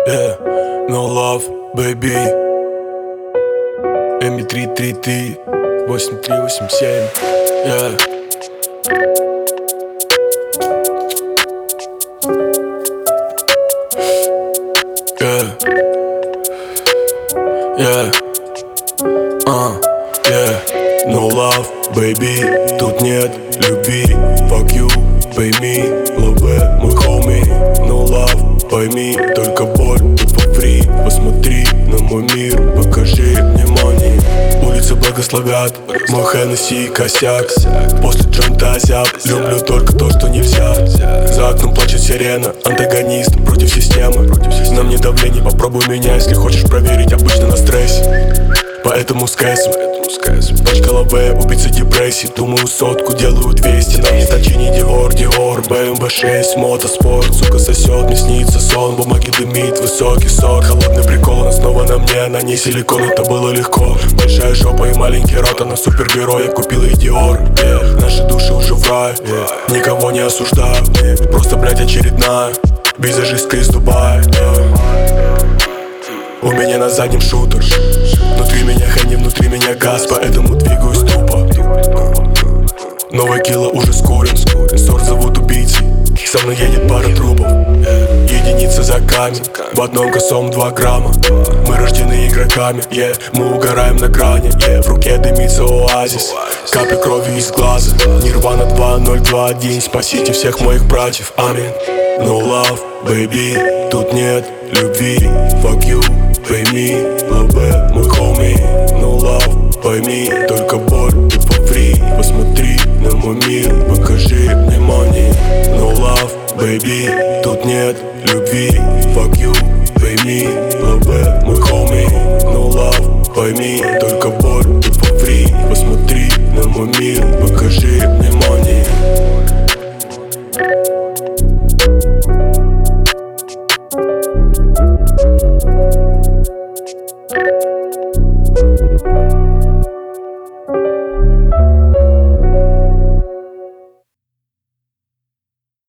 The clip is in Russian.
Yeah, no love, baby. Эми 333 8387. Yeah. Yeah. Yeah. Yeah. No love, baby. Тут нет любви. Fuck you, пойми. Love, мой homie. No love, пойми. Только боль, for free. Посмотри на мой мир, покажи мне money. Улицы благословят мой Хеннесси косяк. После джойнта озяб. Люблю только то, что нельзя. За окном плачет сирена. Антагонист против системы. На мне давление, попробуй меня, если хочешь проверить. Обычно на стрессе, поэтому с кэсом. Пачка лаве, убийца депрессии. Думаю сотку, делаю 200. На мне точини Диор, BMW 6, мотоспорт. Сука сосет, мне снится сон. Бумаги дымит, высокий сок. Холодный прикол, она снова на мне. На ней силикон, это было легко. Большая жопа и маленький рот, она супергерой. Я купил ей Диор, Наши души уже в рай, Никого не осуждаю, просто, блядь, очередная визажистка из Дубая, У меня на заднем шутер. Внутри меня Хенни, внутри меня газ, поэтому двигаюсь тупо. Новая килла уже скорен. Сорт зовут убийцей. Со мной едет пара трупов. Единица за камень. В одном косом 2 грамма. Мы рождены игроками, Мы угораем на грани, В руке дымится оазис. Капли крови из глаза. Нирвана 2021. Спасите всех моих братьев, аминь. No love, baby. Тут нет любви. Fuck you, пойми. Love, мой homie. No love, пойми. Только боль и for free. Посмотри на мой мир, покажи мне money. No love, baby. Тут нет любви. Fuck you, пойми. Love, мой homie. No love, пойми. Только боль и for free. Посмотри на мой мир, покажи мне money. Thank you.